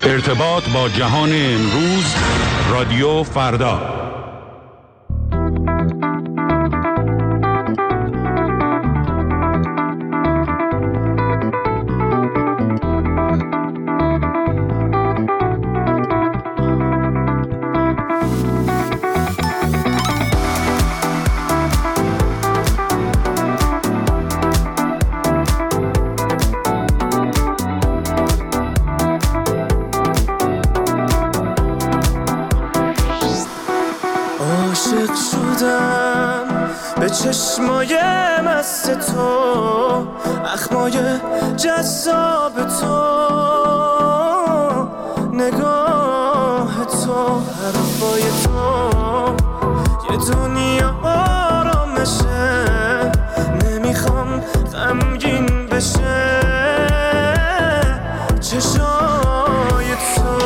ارتباط با جهان امروز، رادیو فردا. چشمای مست تو، اخمای جذاب تو، نگاه تو، حرفای تو، یه دنیا آرامشه، نمیخوام غمگین بشه چشای تو.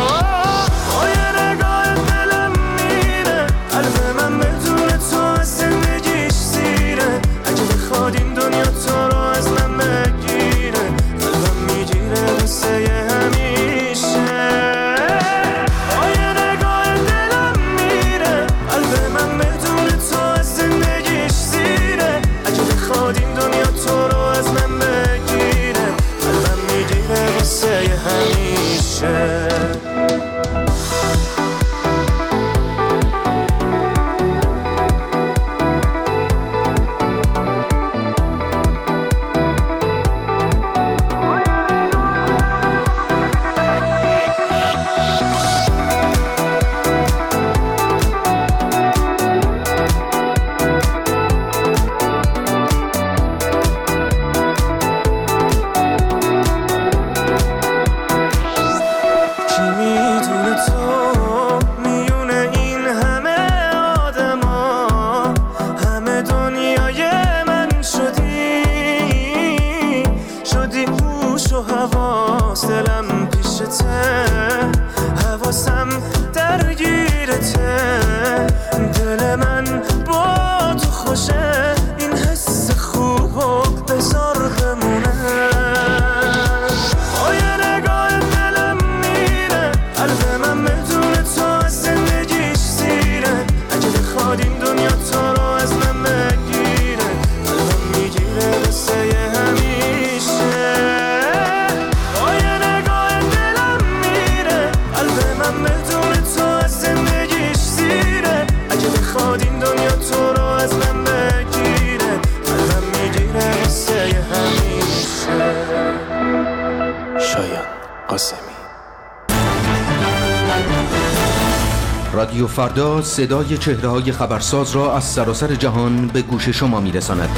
رادیو فردا صدای چهره‌های خبرساز را از سراسر جهان به گوش شما می‌رساند.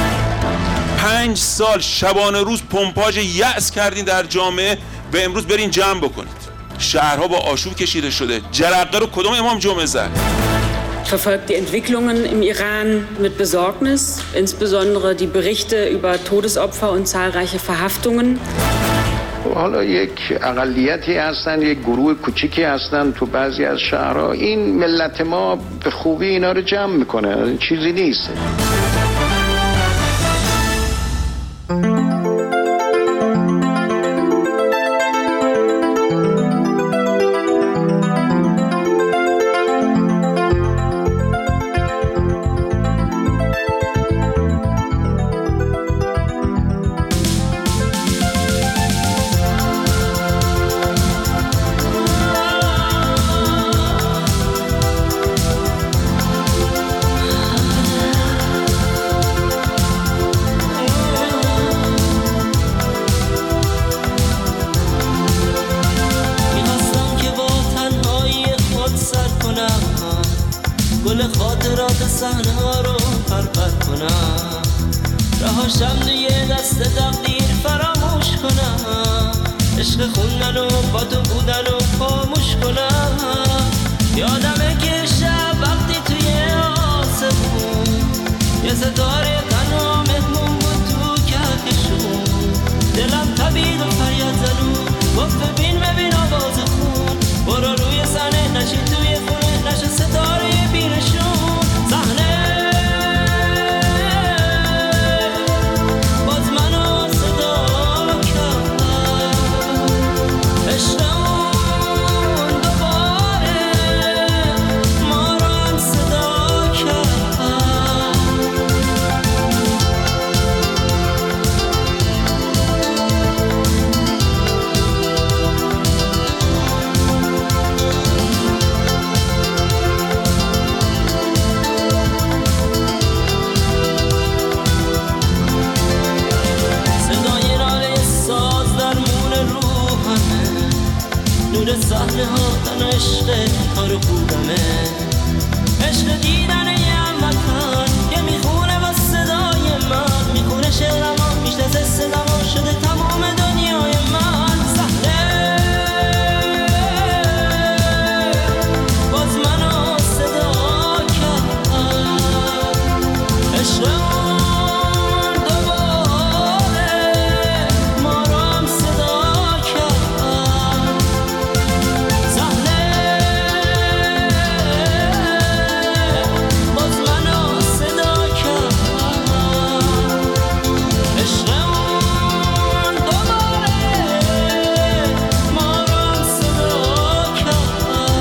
5 سال شبانه روز پمپاژ یأس کردین در جامعه و امروز برین جمع بکنید. شهرها با آشوب کشیده شده. جرقه رو کدوم امام جمعه زد؟ Verfolgt die Entwicklungen im Iran mit Besorgnis, insbesondere die Berichte über Todesopfer und zahlreiche Verhaftungen. حالا یک اقلیتی هستن، یک گروه کوچیکی هستن تو بعضی از شهرها. این ملت ما به خوبی اینا رو جمع میکنه، چیزی نیست. Slow نور صحنه ها تن عشق تا رو خوبمه عشق دیدن یه هموطن که میخونه با صدای من میخونه شعرم میشناسه صدام شده تمام دنیای من صحنه باز منو صدا کرد عشق اون دوباره ما رو هم صدا کرد صحنه باز منو صدا کرد عشق اون دوباره ما رو هم صدا کرد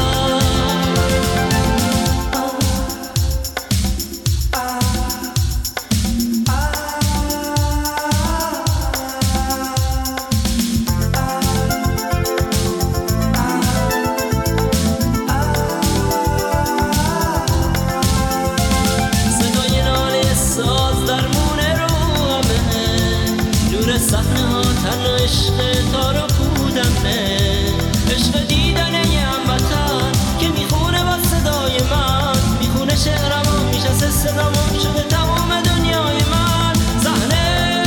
صدای ناله ساز درمونه روحمه نور صحنه ها تن عشق تا رو کودمه عشق دیدن یه هموطن که میخونه با صدای من میخونه شعرم و میشناسه صدام شده تمام دنیای من صحنه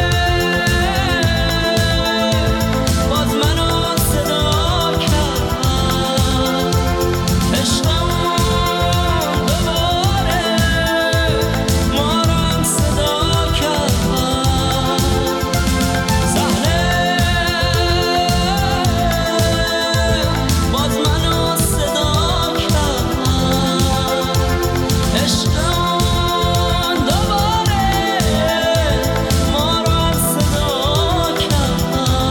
باز منو صدا کرد عشق اون دوباره ما رو هم صدا کرد صحنه باز منو صدا کرد عشق اون دوباره ما رو هم صدا کرد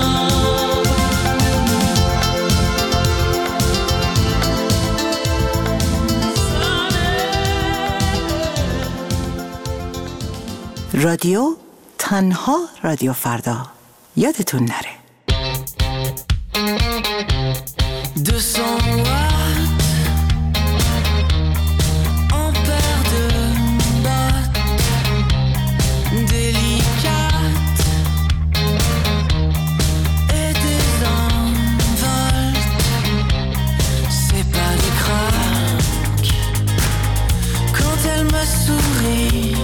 رادیو تنها رادیو فردا یادتون نره 200 watts en paire de bottes délicates et désenvoltes. C'est pas des craques quand elle me sourit.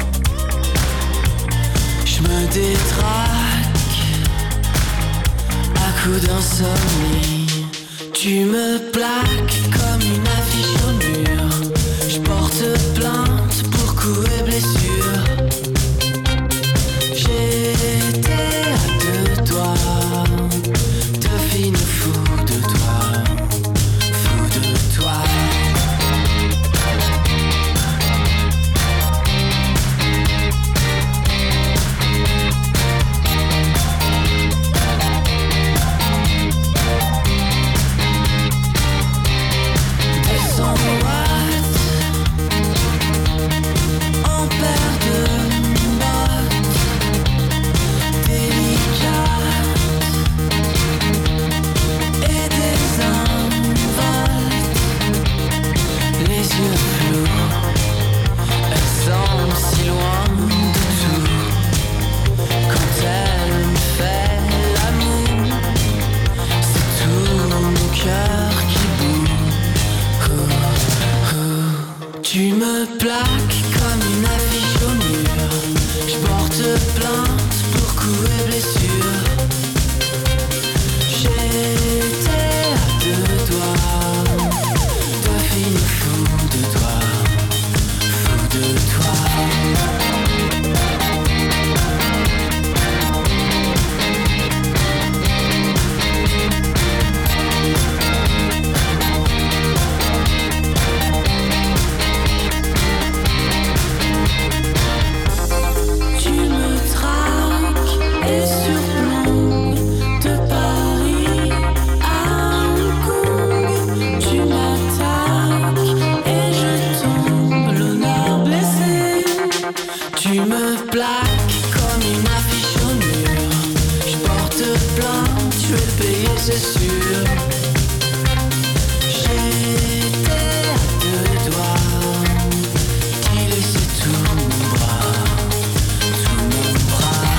Je me détraque à coups d'insomnie. Tu me plaques comme une affiche au mur. Je porte plainte pour coups et blessures. J'étais à deux doigts de finir fou de toi, fou de toi. En paire de bottes délicates et désenvoltes, les yeux flous, elle semble si loin de tout. Quand elle me fait l'amour, c'est tout mon cœur qui bout. Tu me plaques comme une affiche au mur. Je porte plainte pour coups et blessures. J'étais à deux doigts de finir fou de toi, fou de toi. Tu me traques et surplombes de Paris à Hong Kong. Tu m'attaques et je tombe le nord blessé. Tu me plaques comme une affiche au mur. Je porte plainte, je vais le payer, c'est sûr. J'étais à deux doigts d'y laisser tout mon bras, tout mon bras.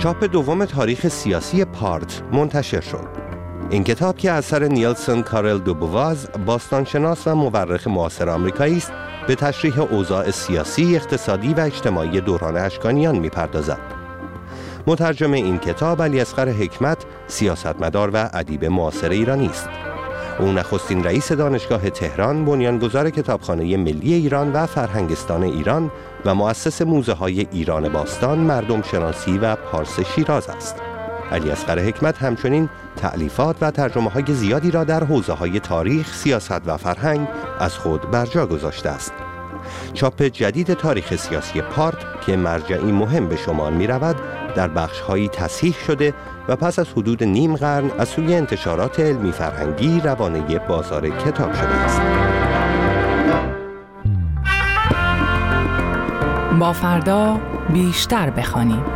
چاپ دوم تاریخ سیاسی پارت منتشر شد. این کتاب که اثر نیلسون کارل دوبواز، باستانشناس و مورخ معاصر آمریکایی است، به تشریح اوضاع سیاسی، اقتصادی و اجتماعی دوران اشکانیان می‌پردازد. مترجم این کتاب علیاصغر حکمت، سیاستمدار و ادیب معاصر ایرانی است. او نخستین رئیس دانشگاه تهران، بنیانگذار کتابخانه ملی ایران و فرهنگستان ایران و مؤسس موزه‌های ایران باستان، مردم شناسی و پارس شیراز است. علیاصغر حکمت همچنین تألیفات و ترجمه‌های زیادی را در حوزه‌های تاریخ، سیاست و فرهنگ از خود بر جا گذاشته است. چاپ جدید تاریخ سیاسی پارت که مرجعی مهم به شمار می‌رود، در بخش‌هایی تصحیح شده و پس از حدود نیم قرن از سوی انتشارات علمی فرهنگی روانه بازار کتاب شده است. با فردا بیشتر بخوانیم.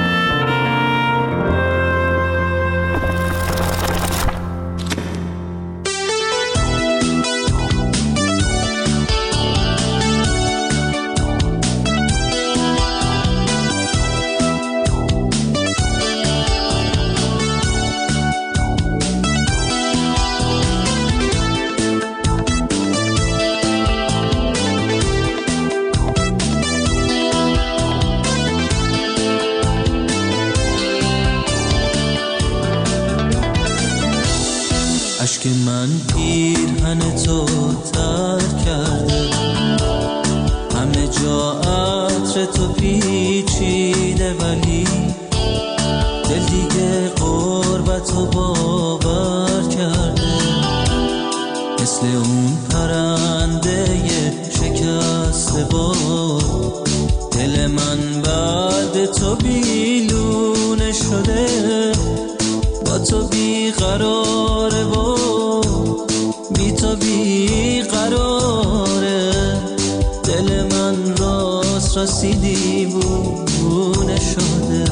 اشک من پیرهن تو تر کرده، همه جا عطر تو پیچیده، ولی دل دیگه غربت و باور کرده. مثل اون پرنده شکسته باد، دل من بعد تو بیلونه شده. با تو بیقراره و بی تو بیقراره، دل من راست راستی دیوونه شده.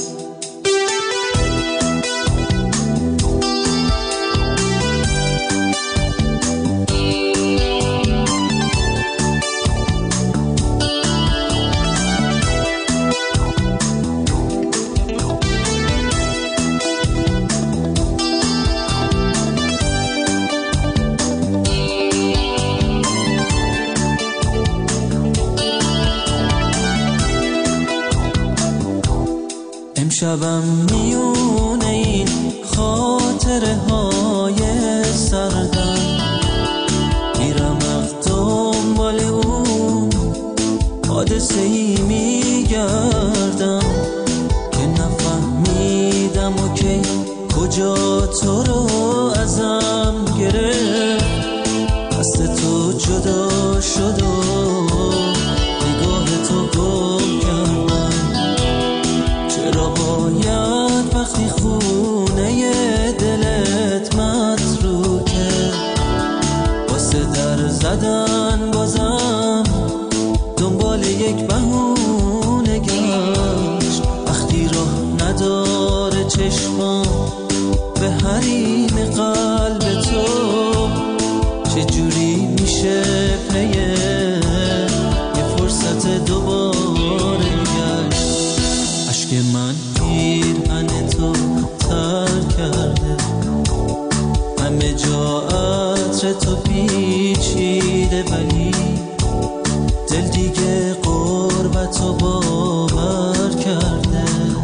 شبم میونه این خاطره های سردم، میرم دنبال اون حادثه ای میگردم که نفهمیدم و که کجا تو رو ازم گرفت. دست تو جدا شد و نگاه تو گم کردم. چرا باید وقتی خونه دلت متروکه، واسه در زدن بازم دنبال یک بهونه گشت؟ وقتی راه نداره چشمام به حریم قلب تو، چجوری میشه پی یه فرصت دوباره گشت؟ اشک من پیرهن تو تر کرده، همه جا عطر تو پیچیده، ولی دل دیگه غربت و باور کرده.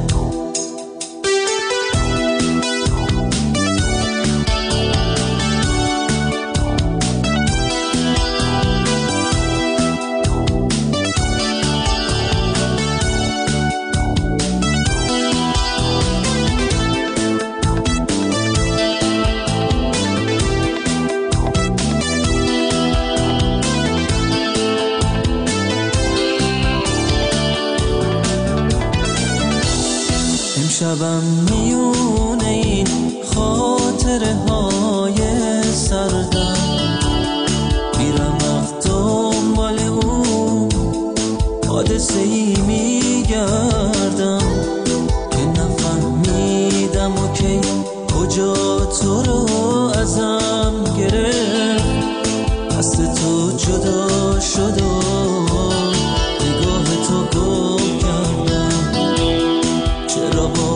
شبم میونه این خاطره های سردم، میرم دنبال اون حادثه ای میگردم که نفهمیدم و که کجا تو رو ازم گرفت. دست تو جدا شد و نگاه تو گم کردم. چرا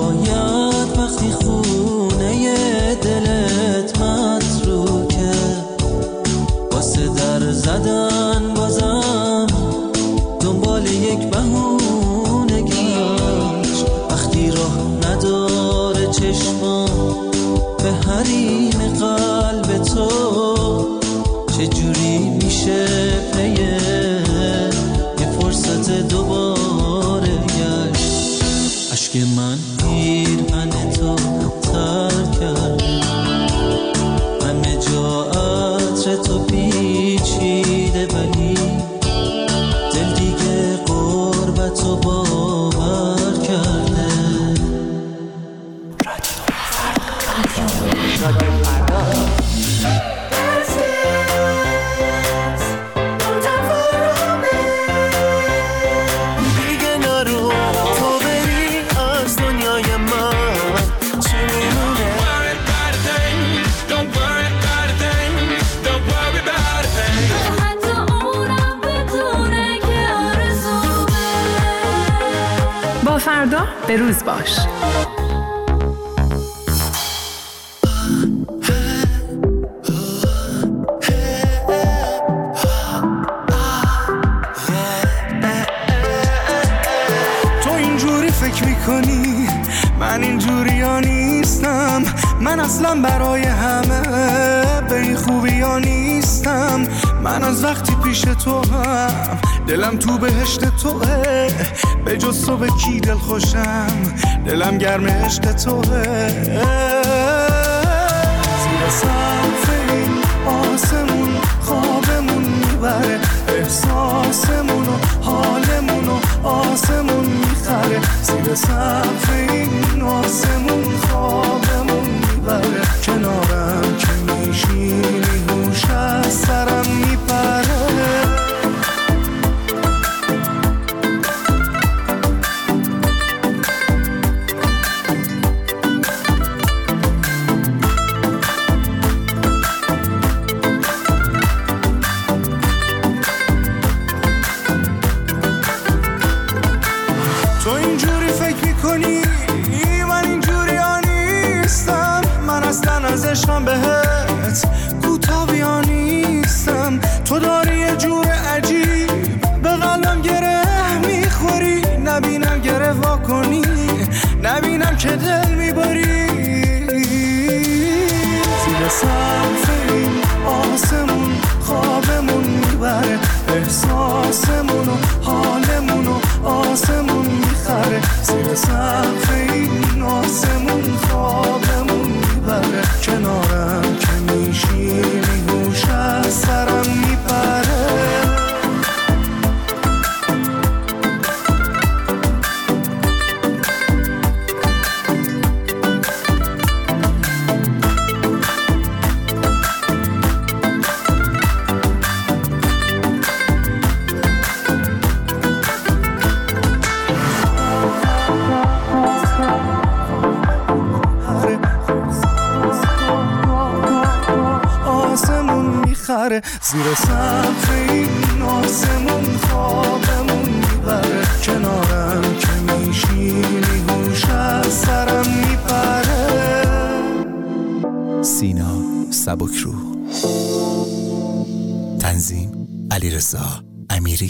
چجوری میشه پی یه فرصت دوباره گشت؟ عشق من پیرهن تو تر کرده، همه جا عطر تو پیچیده، ولی دل دیگه قربت و باور کرده. رادیو فردا. فردا به روز باش. تو اینجوری فکر میکنی من اینجوری ها نیستم، من اصلا برای همه به این خوبی ها نیستم. من از وقتی پیش تو هم دلم تو بهشت توه، به جز تو به کی دل خوشم، دلم گرم عشق توه. زیر سقف این آسمون خوابمون میبره، احساسمون و حالمون و آسمون میخره. زیر سقف این آسمون خوابمون میبره، کنارم که میشینی هوش از سرم میپره. عشقم بهت کوتاه نیستم، تو داری یه جور عجیب به قلبم گره میخوری. نبینم گره واکنی، نبینم که دل میبری. زیر سقف این آسمون خوابمون میبره، احساسمون و حالمون و آسمون میخره. زیر سقف این آسمون خوابمون میبره، کنارم که میشینی هوش از سرم میپره. زیر سقف این آسمون خوابمون میبره، کنارم که میشینی هوش از سرم میپره. سینا سبکروح، تنظیم علیرضا امیری.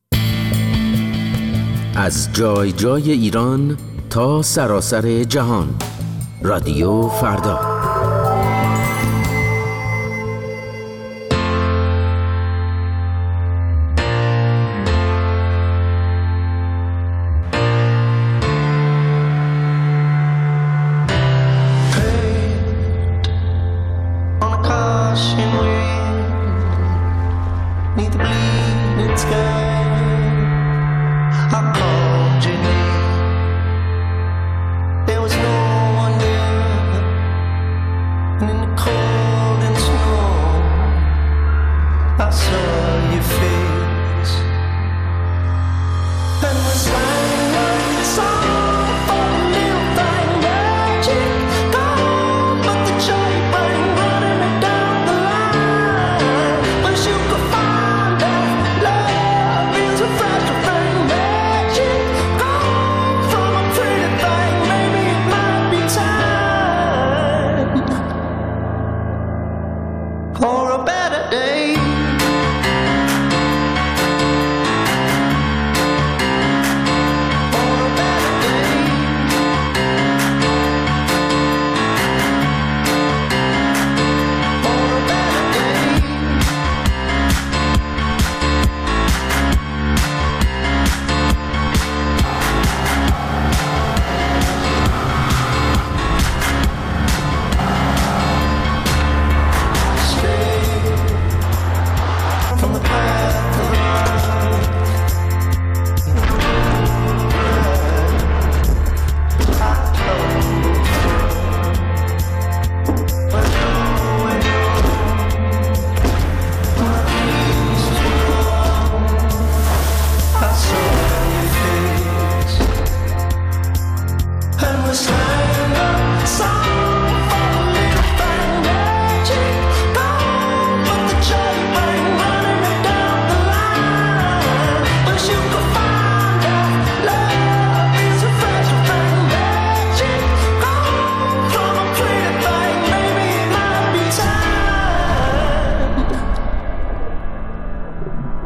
از جای جای ایران تا سراسر جهان، رادیو فردا.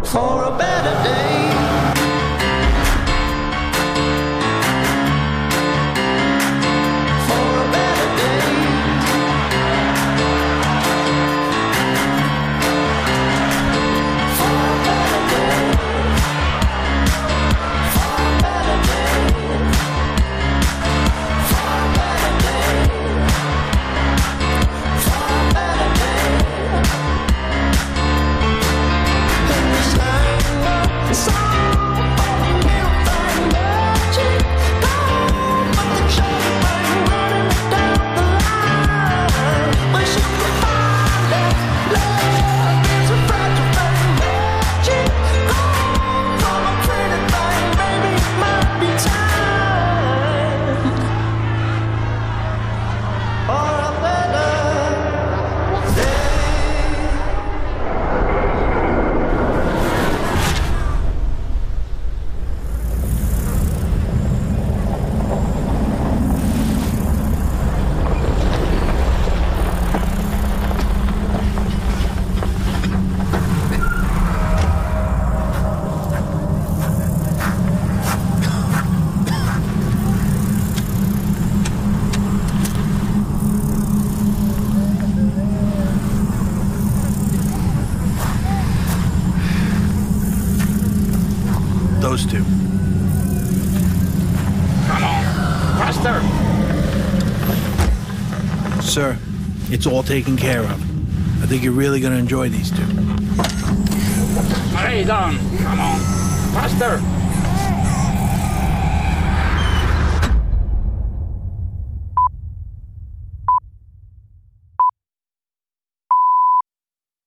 for a better day. For a better day. For a better day. For a better day. For a better day. For a better day. In this land of song, we'll find magic. Gone, but the train running down the line. Where should we find it? Love is a fragile thing. Magic gone from a pretty thing. Maybe it might be time for a better day. Those two. Come on, faster! Sir, it's all taken care of. I think you're really going to enjoy these two. Lay down, come on, faster!